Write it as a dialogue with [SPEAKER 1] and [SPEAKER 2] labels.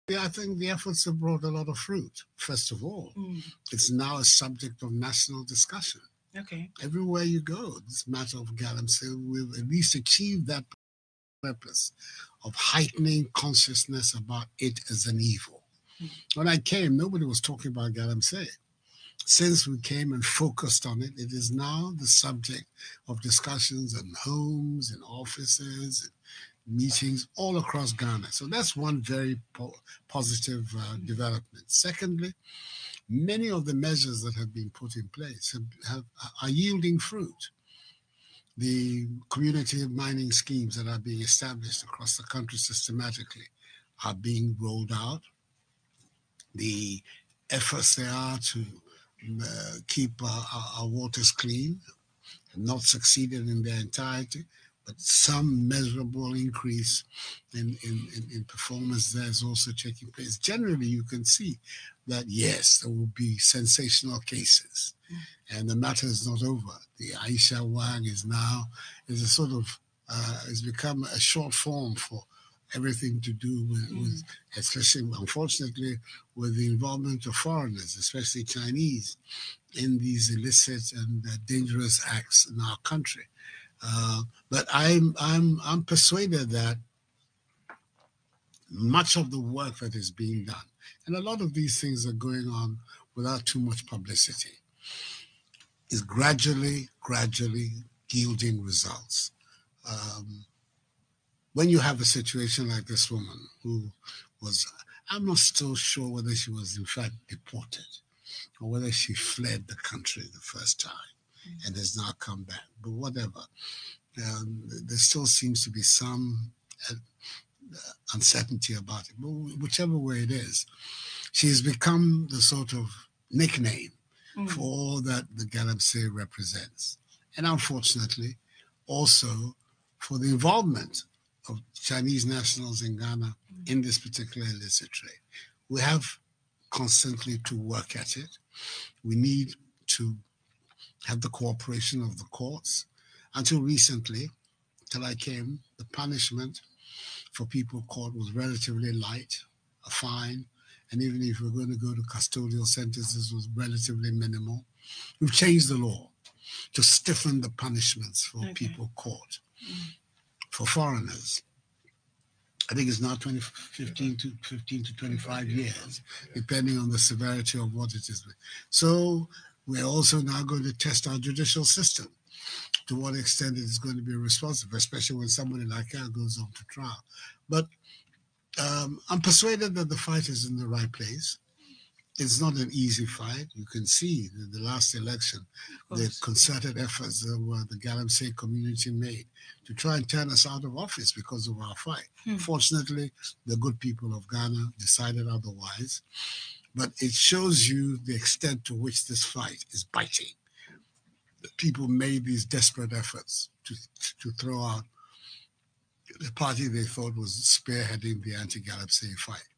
[SPEAKER 1] Yeah, I think the efforts have brought a lot of fruit. First of all,
[SPEAKER 2] Mm.
[SPEAKER 1] it's now a subject of national discussion.
[SPEAKER 2] Okay.
[SPEAKER 1] Everywhere you go, this matter of galamsey, we've at least achieved that purpose of heightening consciousness about it as an evil.
[SPEAKER 2] Mm.
[SPEAKER 1] When I came, nobody was talking about galamsey. Since we came and focused on it, it is now the subject of discussions in homes, in offices, meetings all across Ghana. So that's one very positive
[SPEAKER 2] Mm.
[SPEAKER 1] development. Secondly, many of the measures that have been put in place are yielding fruit. The community mining schemes that are being established across the country systematically are being rolled out. The efforts there are to keep our waters clean have not succeeded in their entirety, but some measurable increase in performance there is also taking place. Generally, you can see that yes, there will be sensational cases,
[SPEAKER 2] Mm.
[SPEAKER 1] and the matter is not over. The Aisha Wang is a sort of has become a short form for everything to do with
[SPEAKER 2] Mm.
[SPEAKER 1] especially unfortunately with the involvement of foreigners, especially Chinese, in these illicit and dangerous acts in our country. But I'm persuaded that much of the work that is being done, and a lot of these things are going on without too much publicity, is gradually yielding results. Um, when you have a situation like this woman who was, I'm not still sure whether she was in fact deported or whether she fled the country the first time
[SPEAKER 2] Mm.
[SPEAKER 1] and has now come back. But whatever, there still seems to be some uh, uncertainty about it. But whichever way it is, she has become the sort of nickname for
[SPEAKER 2] Mm.
[SPEAKER 1] all that the Galamsey represents. And unfortunately, also for the involvement of Chinese nationals in Ghana
[SPEAKER 2] Mm.
[SPEAKER 1] in this particular illicit trade. We have constantly to work at it. We need to have the cooperation of the courts. Until recently, till I came, the punishment for people caught was relatively light, a fine, and even if we're going to go to custodial sentences was relatively minimal. We've changed the law to stiffen the punishments for
[SPEAKER 2] Okay.
[SPEAKER 1] people caught.
[SPEAKER 2] Mm.
[SPEAKER 1] For foreigners, I think it's now 15 to 25 years, depending on the severity of what it is. So we're also now going to test our judicial system to what extent it is going to be responsive, especially when somebody like her goes on to trial. But I'm persuaded that the fight is in the right place. It's not an easy fight. You can see in the last election,
[SPEAKER 2] Of
[SPEAKER 1] the
[SPEAKER 2] course.
[SPEAKER 1] concerted efforts that the Galamsey community made to try and turn us out of office because of our fight.
[SPEAKER 2] Hmm.
[SPEAKER 1] Fortunately, the good people of Ghana decided otherwise, but it shows you the extent to which this fight is biting. The people made these desperate efforts to throw out the party they thought was spearheading the anti-Galamsey fight.